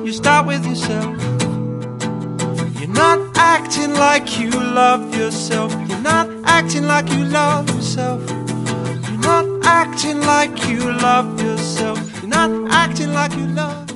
You start with yourself. You're not acting like you love yourself. You're not acting like you love yourself. You're not acting like you love yourself. You're not acting like you love